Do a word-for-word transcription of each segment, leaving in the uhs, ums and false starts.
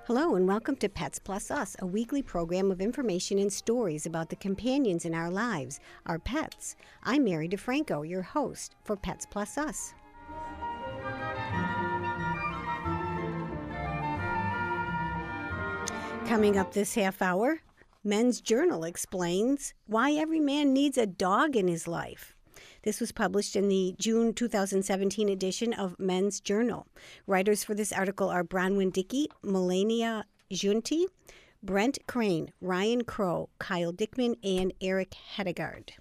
Hello and welcome to Pets Plus Us, a weekly program of information and stories about the companions in our lives, our pets. I'm Mary DeFranco, your host for Pets Plus Us. Coming up this half hour, Men's Journal explains why every man needs a dog in his life. This was published in the June two thousand seventeen edition of Men's Journal. Writers for this article are Bronwyn Dickey, Melania Giunti, Brent Crane, Ryan Crow, Kyle Dickman, and Eric Hedegaard.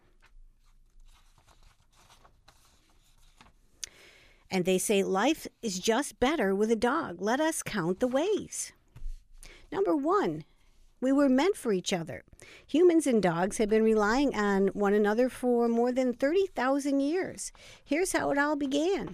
And they say life is just better with a dog. Let us count the ways. Number one, we were meant for each other. Humans and dogs have been relying on one another for more than thirty thousand years. Here's how it all began.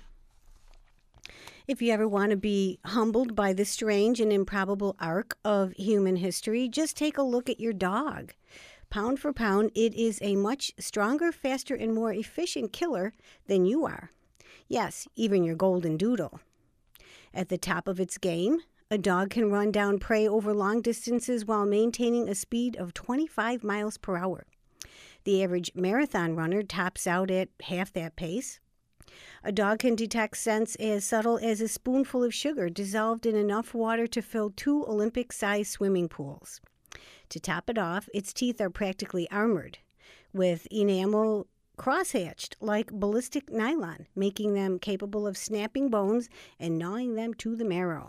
If you ever want to be humbled by the strange and improbable arc of human history, just take a look at your dog. Pound for pound, it is a much stronger, faster, and more efficient killer than you are. Yes, even your golden doodle. At the top of its game, a dog can run down prey over long distances while maintaining a speed of twenty-five miles per hour. The average marathon runner tops out at half that pace. A dog can detect scents as subtle as a spoonful of sugar dissolved in enough water to fill two Olympic-sized swimming pools. To top it off, its teeth are practically armored, with enamel crosshatched like ballistic nylon, making them capable of snapping bones and gnawing them to the marrow.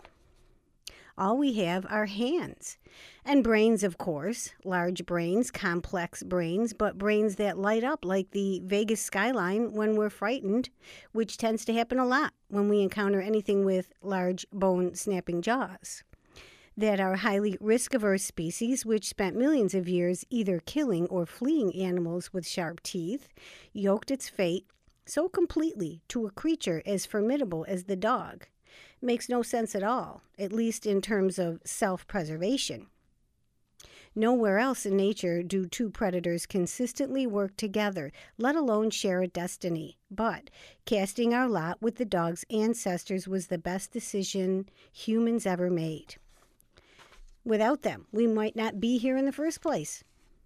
All we have are hands. And brains, of course. Large brains, complex brains, but brains that light up like the Vegas skyline when we're frightened, which tends to happen a lot when we encounter anything with large bone-snapping jaws. That our highly risk-averse species, which spent millions of years either killing or fleeing animals with sharp teeth, yoked its fate so completely to a creature as formidable as the dog. Makes no sense at all, at least in terms of self-preservation. Nowhere else in nature do two predators consistently work together, let alone share a destiny. But casting our lot with the dog's ancestors was the best decision humans ever made. Without them, we might not be here in the first place.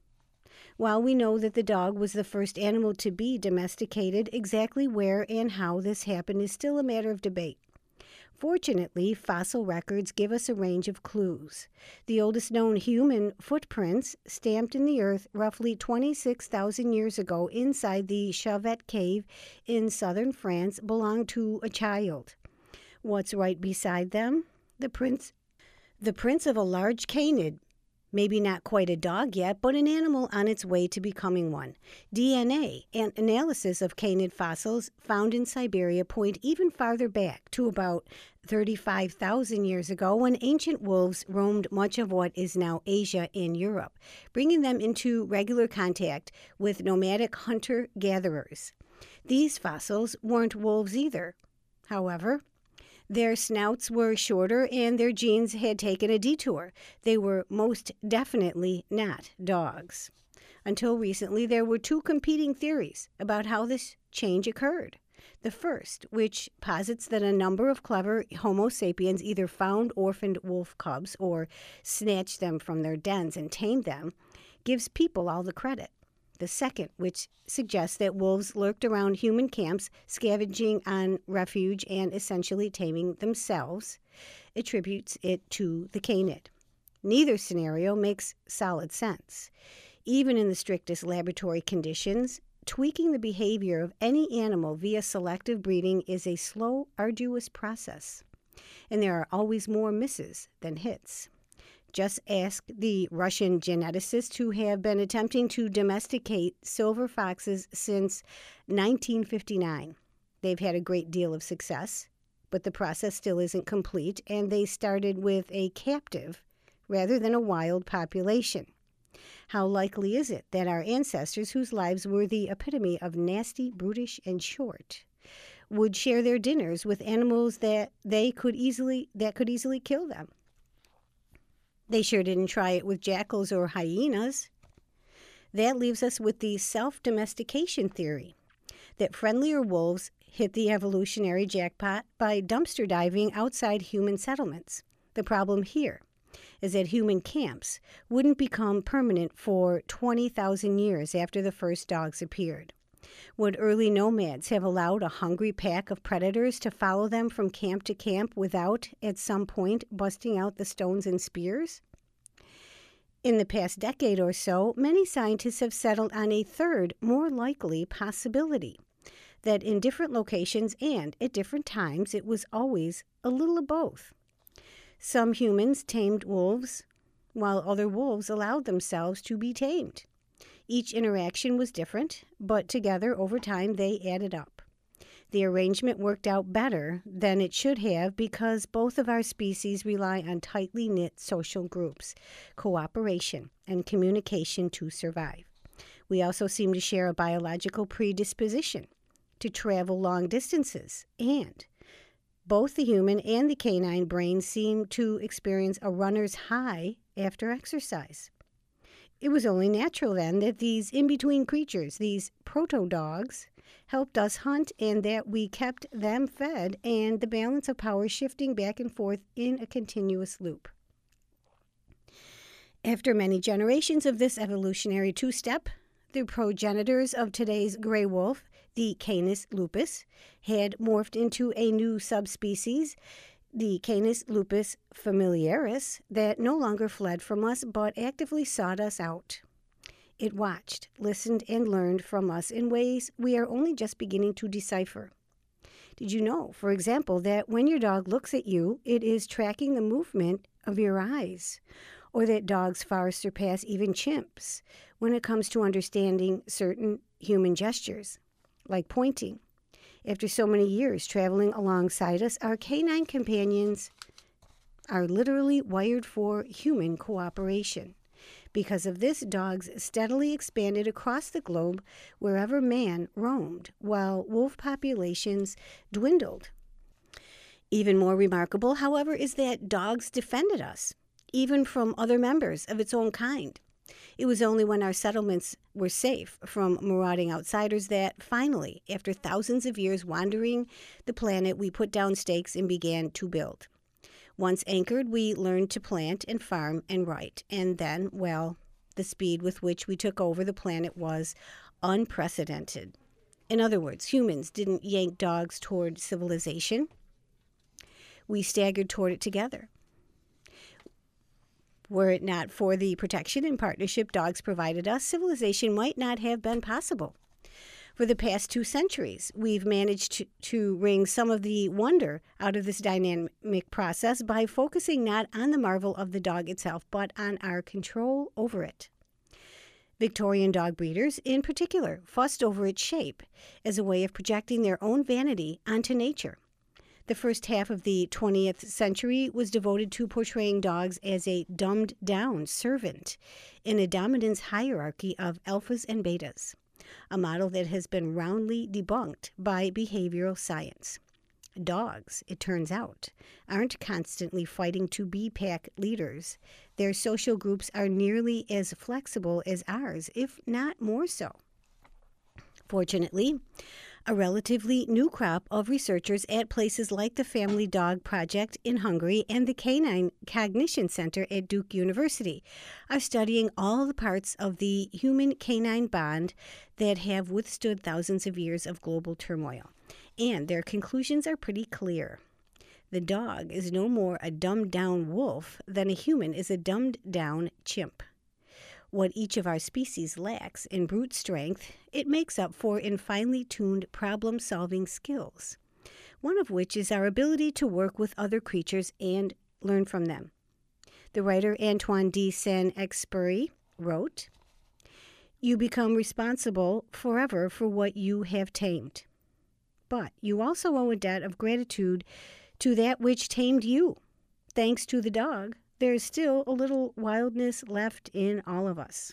While we know that the dog was the first animal to be domesticated, exactly where and how this happened is still a matter of debate. Fortunately, fossil records give us a range of clues. The oldest known human footprints, stamped in the earth roughly twenty-six thousand years ago inside the Chauvet Cave in southern France, belong to a child. What's right beside them? The prints, the prints of a large canid. Maybe not quite a dog yet, but an animal on its way to becoming one. D N A and analysis of canid fossils found in Siberia point even farther back to about thirty-five thousand years ago when ancient wolves roamed much of what is now Asia and Europe, bringing them into regular contact with nomadic hunter-gatherers. These fossils weren't wolves either. However, their snouts were shorter and their genes had taken a detour. They were most definitely not dogs. Until recently, there were two competing theories about how this change occurred. The first, which posits that a number of clever Homo sapiens either found orphaned wolf cubs or snatched them from their dens and tamed them, gives people all the credit. The second, which suggests that wolves lurked around human camps, scavenging on refuge and essentially taming themselves, attributes it to the canid. Neither scenario makes solid sense. Even in the strictest laboratory conditions, tweaking the behavior of any animal via selective breeding is a slow, arduous process, and there are always more misses than hits. Just ask the Russian geneticists who have been attempting to domesticate silver foxes since nineteen fifty-nine. They've had a great deal of success, but the process still isn't complete, and they started with a captive rather than a wild population. How likely is it that our ancestors, whose lives were the epitome of nasty, brutish, and short, would share their dinners with animals that they could easily that could easily kill them? They sure didn't try it with jackals or hyenas. That leaves us with the self-domestication theory, that friendlier wolves hit the evolutionary jackpot by dumpster diving outside human settlements. The problem here is that human camps wouldn't become permanent for twenty thousand years after the first dogs appeared. Would early nomads have allowed a hungry pack of predators to follow them from camp to camp without, at some point, busting out the stones and spears? In the past decade or so, many scientists have settled on a third, more likely possibility, that in different locations and at different times it was always a little of both. Some humans tamed wolves, while other wolves allowed themselves to be tamed. Each interaction was different, but together over time they added up. The arrangement worked out better than it should have because both of our species rely on tightly knit social groups, cooperation, and communication to survive. We also seem to share a biological predisposition to travel long distances, and both the human and the canine brain seem to experience a runner's high after exercise. It was only natural then that these in-between creatures, these proto-dogs, helped us hunt and that we kept them fed and the balance of power shifting back and forth in a continuous loop. After many generations of this evolutionary two-step, the progenitors of today's gray wolf, the Canis lupus, had morphed into a new subspecies, the Canis lupus familiaris, that no longer fled from us but actively sought us out. It watched, listened, and learned from us in ways we are only just beginning to decipher. Did you know, for example, that when your dog looks at you, it is tracking the movement of your eyes, or that dogs far surpass even chimps when it comes to understanding certain human gestures, like pointing? After so many years traveling alongside us, our canine companions are literally wired for human cooperation. Because of this, dogs steadily expanded across the globe wherever man roamed, while wolf populations dwindled. Even more remarkable, however, is that dogs defended us, even from other members of its own kind. It was only when our settlements were safe from marauding outsiders that finally, after thousands of years wandering the planet, we put down stakes and began to build. Once anchored, we learned to plant and farm and write. And then, well, the speed with which we took over the planet was unprecedented. In other words, humans didn't yank dogs toward civilization. We staggered toward it together. Were it not for the protection and partnership dogs provided us, civilization might not have been possible. For the past two centuries, we've managed to, to wring some of the wonder out of this dynamic process by focusing not on the marvel of the dog itself, but on our control over it. Victorian dog breeders, in particular, fussed over its shape as a way of projecting their own vanity onto nature. The first half of the twentieth century was devoted to portraying dogs as a dumbed-down servant in a dominance hierarchy of alphas and betas, a model that has been roundly debunked by behavioral science. Dogs, it turns out, aren't constantly fighting to be pack leaders. Their social groups are nearly as flexible as ours, if not more so. Fortunately, a relatively new crop of researchers at places like the Family Dog Project in Hungary and the Canine Cognition Center at Duke University are studying all the parts of the human-canine bond that have withstood thousands of years of global turmoil. And their conclusions are pretty clear. The dog is no more a dumbed-down wolf than a human is a dumbed-down chimp. What each of our species lacks in brute strength, it makes up for in finely tuned problem-solving skills, one of which is our ability to work with other creatures and learn from them. The writer Antoine de Saint-Exupéry wrote, "You become responsible forever for what you have tamed. But you also owe a debt of gratitude to that which tamed you. Thanks to the dog, there is still a little wildness left in all of us."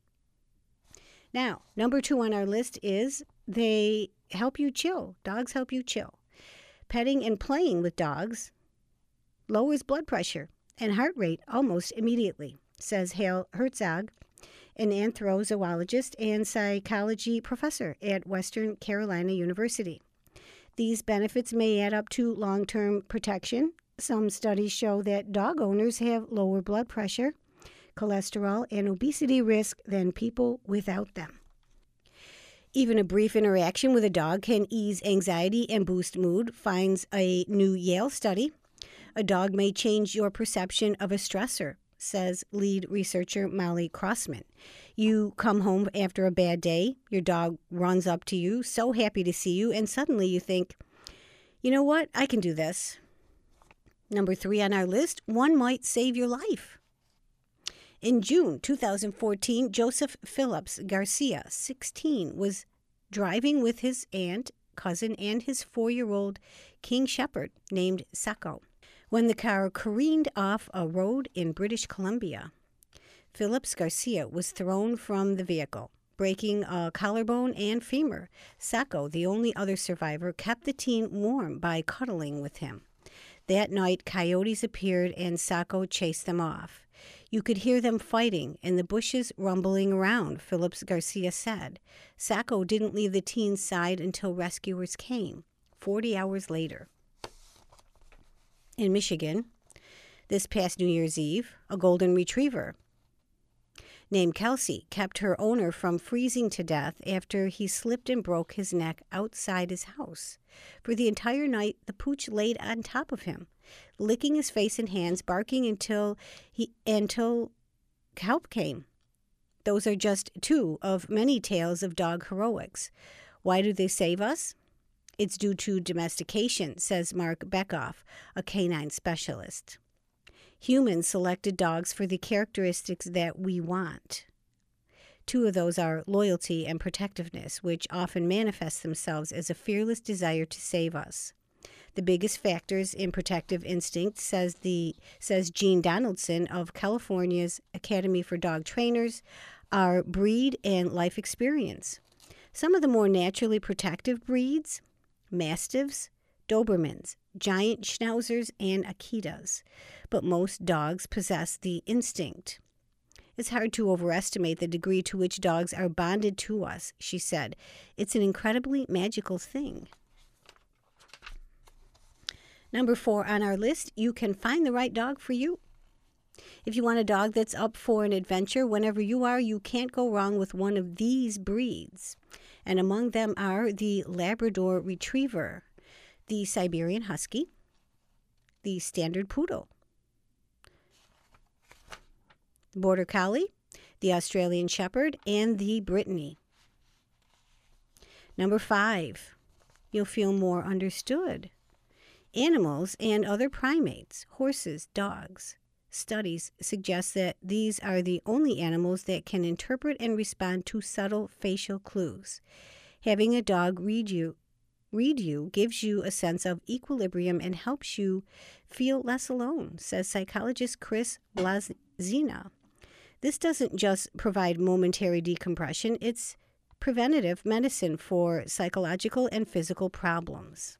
Now, number two on our list is they help you chill. Dogs help you chill. Petting and playing with dogs lowers blood pressure and heart rate almost immediately, says Hal Herzog, an anthrozoologist and psychology professor at Western Carolina University. These benefits may add up to long-term protection, Some studies show that dog owners have lower blood pressure, cholesterol, and obesity risk than people without them. Even a brief interaction with a dog can ease anxiety and boost mood, finds a new Yale study. A dog may change your perception of a stressor, says lead researcher Molly Crossman. You come home after a bad day, your dog runs up to you, so happy to see you, and suddenly you think, you know what, I can do this. Number three on our list, one might save your life. In June two thousand fourteen, Joseph Phillips Garcia, sixteen, was driving with his aunt, cousin, and his four-year-old King Shepherd named Sacco when the car careened off a road in British Columbia. Phillips Garcia was thrown from the vehicle, breaking a collarbone and femur. Sacco, the only other survivor, kept the teen warm by cuddling with him. That night, coyotes appeared and Sacco chased them off. You could hear them fighting and the bushes rumbling around, Phillips Garcia said. Sacco didn't leave the teen's side until rescuers came, forty hours later. In Michigan, this past New Year's Eve, a golden retriever named Kelsey kept her owner from freezing to death after he slipped and broke his neck outside his house. For the entire night, the pooch laid on top of him, licking his face and hands, barking until he until help came. Those are just two of many tales of dog heroics. Why do they save us? It's due to domestication, says Mark Beckoff, a canine specialist. Humans selected dogs for the characteristics that we want. Two of those are loyalty and protectiveness, which often manifest themselves as a fearless desire to save us. The biggest factors in protective instinct, says the says Gene Donaldson of California's Academy for Dog Trainers, are breed and life experience. Some of the more naturally protective breeds, Mastiffs, Dobermans, giant Schnauzers, and Akitas. But most dogs possess the instinct. It's hard to overestimate the degree to which dogs are bonded to us, she said. It's an incredibly magical thing. Number four on our list, you can find the right dog for you. If you want a dog that's up for an adventure whenever you are, you can't go wrong with one of these breeds. And among them are the Labrador Retriever, the Siberian Husky, the Standard Poodle, the Border Collie, the Australian Shepherd, and the Brittany. Number five, you'll feel more understood. Animals and other primates, horses, dogs. Studies suggest that these are the only animals that can interpret and respond to subtle facial clues. Having a dog read you, read you gives you a sense of equilibrium and helps you feel less alone, says psychologist Chris Blazina. This doesn't just provide momentary decompression, it's preventative medicine for psychological and physical problems.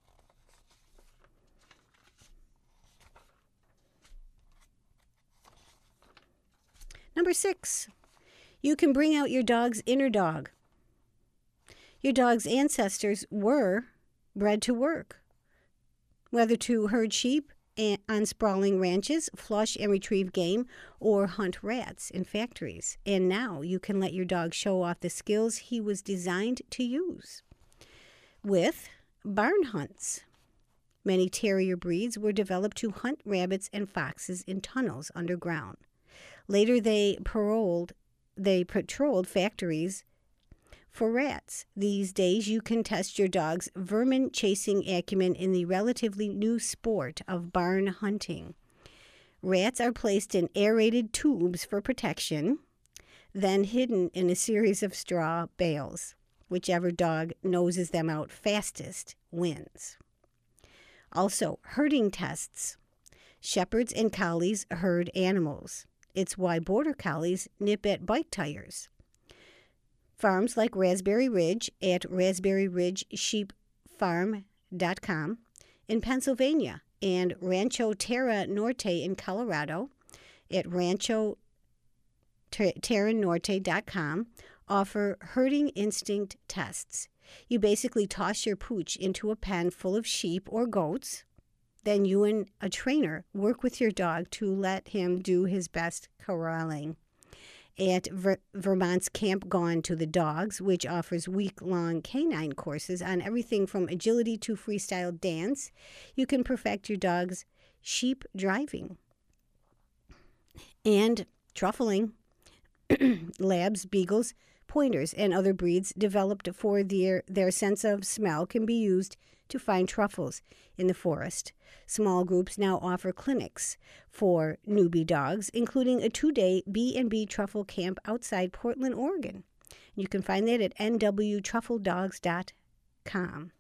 Number six, you can bring out your dog's inner dog. Your dog's ancestors were bred to work, whether to herd sheep on sprawling ranches, flush and retrieve game, or hunt rats in factories. And now you can let your dog show off the skills he was designed to use. With barn hunts. Many terrier breeds were developed to hunt rabbits and foxes in tunnels underground. Later, they paroled, they patrolled factories for rats. These days, you can test your dog's vermin-chasing acumen in the relatively new sport of barn hunting. Rats are placed in aerated tubes for protection, then hidden in a series of straw bales. Whichever dog noses them out fastest wins. Also, herding tests. Shepherds and collies herd animals. It's why border collies nip at bike tires. Farms like Raspberry Ridge at raspberry ridge sheep farm dot com in Pennsylvania and Rancho Terra Norte in Colorado at rancho terra norte dot com offer herding instinct tests. You basically toss your pooch into a pen full of sheep or goats, Then you and a trainer work with your dog to let him do his best corralling. At Ver- Vermont's Camp Gone to the Dogs, which offers week-long canine courses on everything from agility to freestyle dance, you can perfect your dog's sheep driving and truffling. Labs, beagles, pointers, and other breeds developed for their, their sense of smell can be used to find truffles in the forest. Small groups now offer clinics for newbie dogs, including a two-day B and B truffle camp outside Portland, Oregon. You can find that at n w truffle dogs dot com.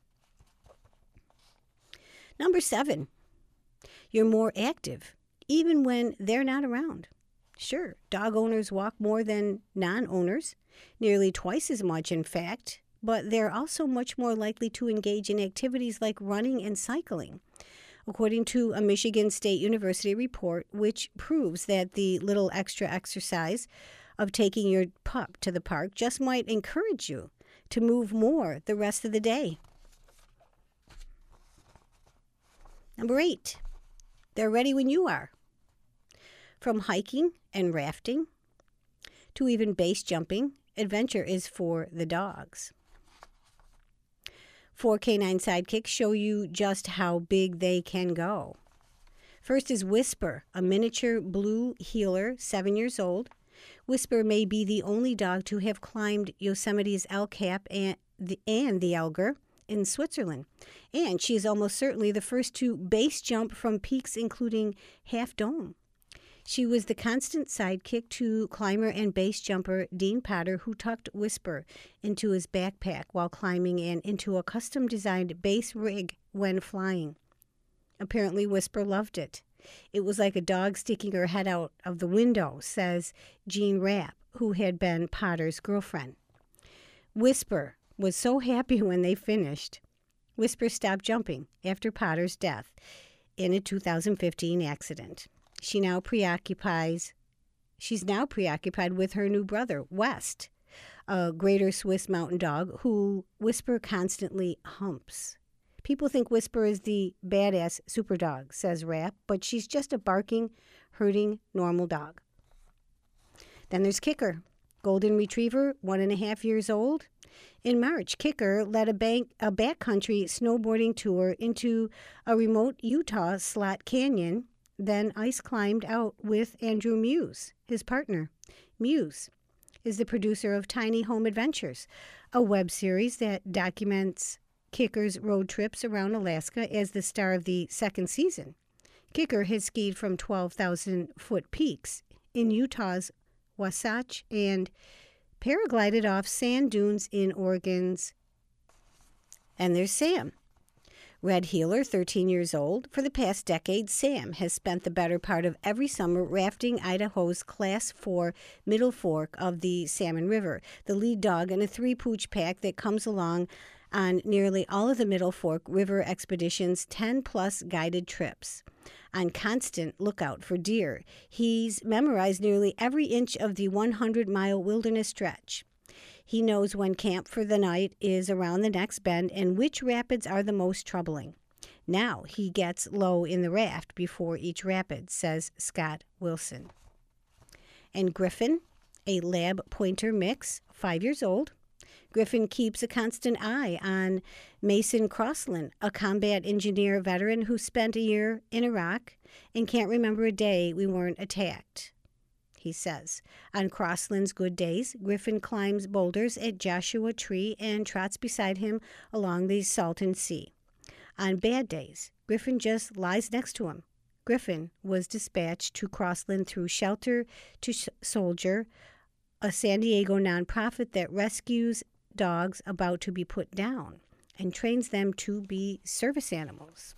Number seven, you're more active, even when they're not around. Sure, dog owners walk more than non-owners, nearly twice as much, in fact, but they're also much more likely to engage in activities like running and cycling, according to a Michigan State University report, which proves that the little extra exercise of taking your pup to the park just might encourage you to move more the rest of the day. Number eight, they're ready when you are. From hiking and rafting to even base jumping, adventure is for the dogs. Four canine sidekicks show you just how big they can go. First is Whisper, a miniature blue heeler, seven years old. Whisper may be the only dog to have climbed Yosemite's El Cap and the, and the Elgar in Switzerland. And she is almost certainly the first to base jump from peaks including Half Dome. She was the constant sidekick to climber and base jumper Dean Potter, who tucked Whisper into his backpack while climbing and into a custom-designed base rig when flying. Apparently, Whisper loved it. It was like a dog sticking her head out of the window, says Jean Rapp, who had been Potter's girlfriend. Whisper was so happy when they finished. Whisper stopped jumping after Potter's death in a two thousand fifteen accident. She now preoccupies, she's now preoccupied with her new brother, West, a greater Swiss mountain dog who Whisper constantly humps. People think Whisper is the badass super dog, says Rapp, but she's just a barking, herding, normal dog. Then there's Kicker, golden retriever, one and a half years old. In March, Kicker led a, bank, a backcountry snowboarding tour into a remote Utah slot canyon, then ice climbed out with Andrew Muse, his partner. Muse is the producer of Tiny Home Adventures, a web series that documents Kicker's road trips around Alaska as the star of the second season. Kicker has skied from twelve thousand foot peaks in Utah's Wasatch and paraglided off sand dunes in Oregon's. And there's Sam. Red Heeler, thirteen years old. For the past decade, Sam has spent the better part of every summer rafting Idaho's Class four Middle Fork of the Salmon River, the lead dog in a three-pooch pack that comes along on nearly all of the Middle Fork River Expedition's ten-plus guided trips. On constant lookout for deer, he's memorized nearly every inch of the one hundred mile wilderness stretch. He knows when camp for the night is around the next bend and which rapids are the most troubling. Now he gets low in the raft before each rapid, says Scott Wilson. And Griffin, a lab pointer mix, five years old. Griffin keeps a constant eye on Mason Crossland, a combat engineer veteran who spent a year in Iraq and can't remember a day we weren't attacked. He says, on Crossland's good days, Griffin climbs boulders at Joshua Tree and trots beside him along the Salton Sea. On bad days, Griffin just lies next to him. Griffin was dispatched to Crossland through Shelter to Soldier, a San Diego nonprofit that rescues dogs about to be put down and trains them to be service animals.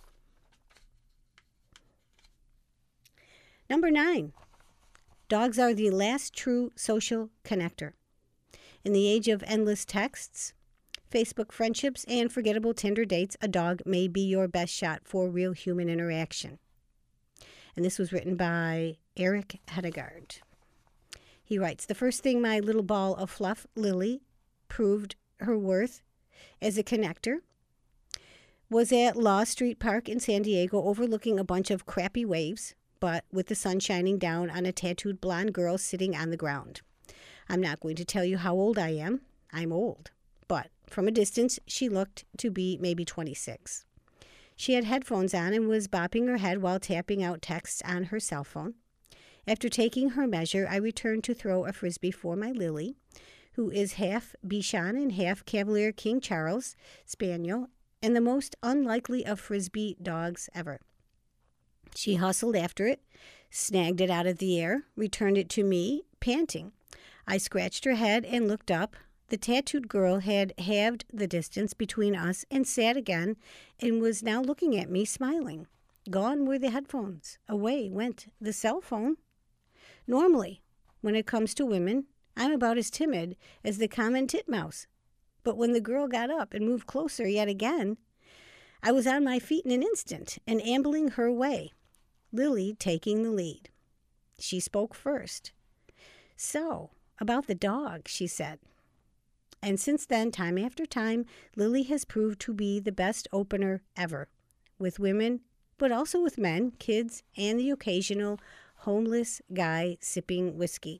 Number nine. Dogs are the last true social connector. In the age of endless texts, Facebook friendships, and forgettable Tinder dates, a dog may be your best shot for real human interaction. And this was written by Eric Hedegaard. He writes, the first thing my little ball of fluff, Lily, proved her worth as a connector was at Law Street Park in San Diego overlooking a bunch of crappy waves, but with the sun shining down on a tattooed blonde girl sitting on the ground. I'm not going to tell you how old I am. I'm old. But from a distance, she looked to be maybe twenty-six. She had headphones on and was bopping her head while tapping out texts on her cell phone. After taking her measure, I returned to throw a frisbee for my Lily, who is half Bichon and half Cavalier King Charles Spaniel, and the most unlikely of frisbee dogs ever. She hustled after it, snagged it out of the air, returned it to me, panting. I scratched her head and looked up. The tattooed girl had halved the distance between us and sat again and was now looking at me, smiling. Gone were the headphones. Away went the cell phone. Normally, when it comes to women, I'm about as timid as the common titmouse. But when the girl got up and moved closer yet again, I was on my feet in an instant and ambling her way, Lily taking the lead. She spoke first. "So, about the dog," she said. And since then, time after time, Lily has proved to be the best opener ever, with women, but also with men, kids, and the occasional homeless guy sipping whiskey.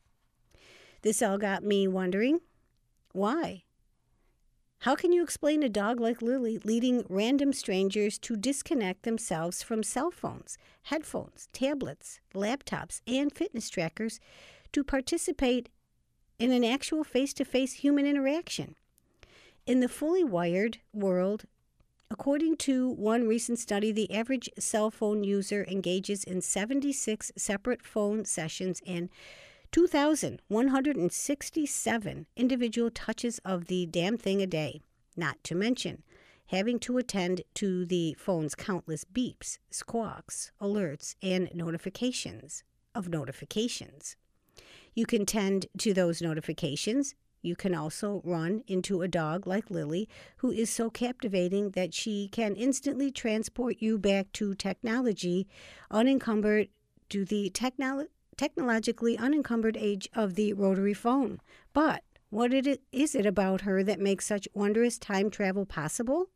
This all got me wondering, why? How can you explain a dog like Lily leading random strangers to disconnect themselves from cell phones, headphones, tablets, laptops, and fitness trackers to participate in an actual face-to-face human interaction? In the fully wired world, according to one recent study, the average cell phone user engages in seventy-six separate phone sessions and two thousand one hundred sixty-seven individual touches of the damn thing a day, not to mention having to attend to the phone's countless beeps, squawks, alerts, and notifications of notifications. You can tend to those notifications. You can also run into a dog like Lily, who is so captivating that she can instantly transport you back to technology, unencumbered to the technolo- technologically unencumbered age of the rotary phone. But what it is it about her that makes such wondrous time travel possible?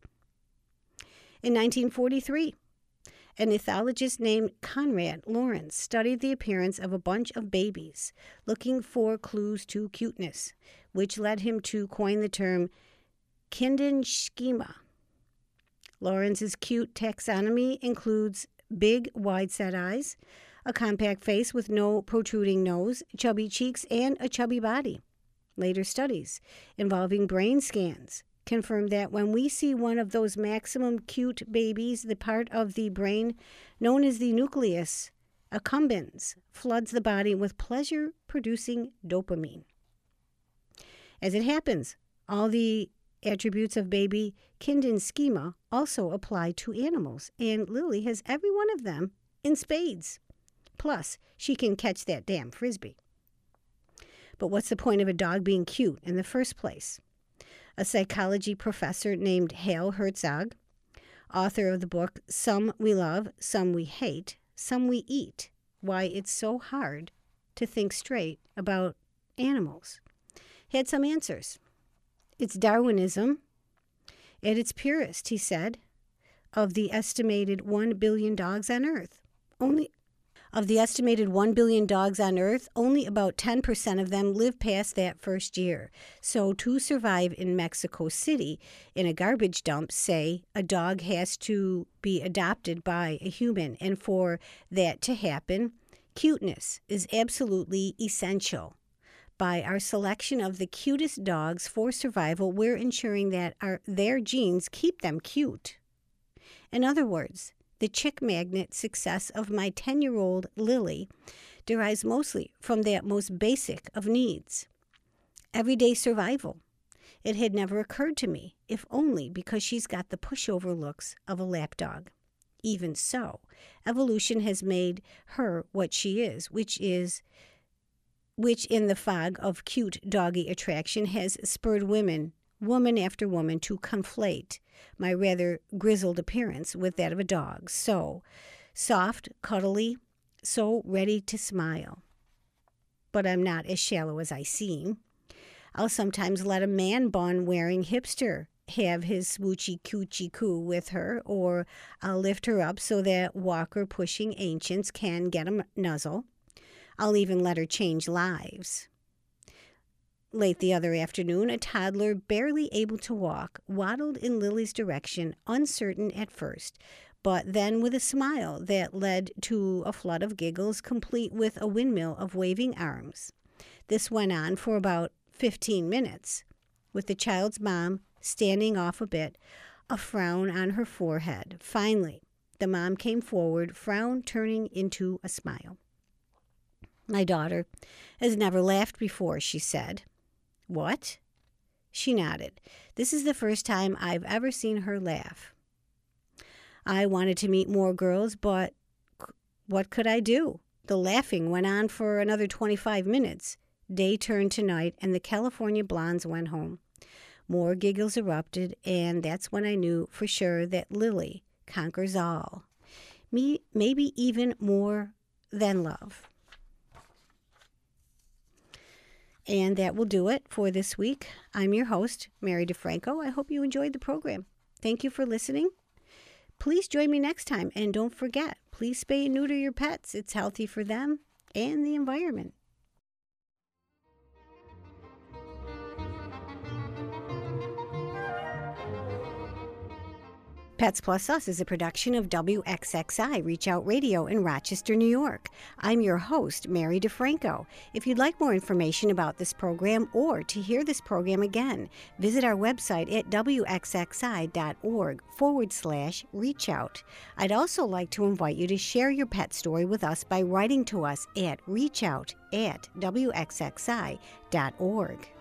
In nineteen forty-three, an ethologist named Conrad Lorenz studied the appearance of a bunch of babies, looking for clues to cuteness, which led him to coin the term Kindenschema. Lorenz's cute taxonomy includes big, wide-set eyes, a compact face with no protruding nose, chubby cheeks, and a chubby body. Later studies involving brain scans confirmed that when we see one of those maximum cute babies, the part of the brain known as the nucleus accumbens floods the body with pleasure-producing dopamine. As it happens, all the attributes of baby Kindenschema also apply to animals, and Lily has every one of them in spades. Plus, she can catch that damn frisbee. But what's the point of a dog being cute in the first place? A psychology professor named Hal Herzog, author of the book Some We Love, Some We Hate, Some We Eat, Why It's So Hard to Think Straight About Animals, had some answers. It's Darwinism at its purest, he said. Of the estimated one billion dogs on Earth, only Of the estimated one billion dogs on Earth, only about ten percent of them live past that first year. So to survive in Mexico City in a garbage dump, say, a dog has to be adopted by a human. And for that to happen, cuteness is absolutely essential. By our selection of the cutest dogs for survival, we're ensuring that our, their genes keep them cute. In other words, the chick magnet success of my ten-year-old Lily derives mostly from that most basic of needs, everyday survival. It had never occurred to me, if only because she's got the pushover looks of a lapdog. Even so, evolution has made her what she is, which is, which in the fog of cute doggy attraction has spurred women, woman after woman, to conflate my rather grizzled appearance with that of a dog. So soft, cuddly, so ready to smile. But I'm not as shallow as I seem. I'll sometimes let a man bun wearing hipster have his smoochy coochie coo with her, or I'll lift her up so that walker pushing ancients can get a nuzzle. I'll even let her change lives. Late the other afternoon, a toddler barely able to walk waddled in Lily's direction, uncertain at first, but then with a smile that led to a flood of giggles, complete with a windmill of waving arms. This went on for about fifteen minutes, with the child's mom standing off a bit, a frown on her forehead. Finally, the mom came forward, frown turning into a smile. "My daughter has never laughed before," she said. "What?" She nodded. "This is the first time I've ever seen her laugh. I wanted to meet more girls, but what could I do? The laughing went on for another twenty-five minutes. Day turned to night, and the California blondes went home. More giggles erupted, and that's when I knew for sure that Lily conquers all. Me, maybe even more than love." And that will do it for this week. I'm your host, Mary DeFranco. I hope you enjoyed the program. Thank you for listening. Please join me next time. And don't forget, please spay and neuter your pets. It's healthy for them and the environment. Pets Plus Us is a production of W X X I Reach Out Radio in Rochester, New York. I'm your host, Mary DeFranco. If you'd like more information about this program or to hear this program again, visit our website at wxxi.org forward slash reach out. I'd also like to invite you to share your pet story with us by writing to us at reachout at wxxi.org.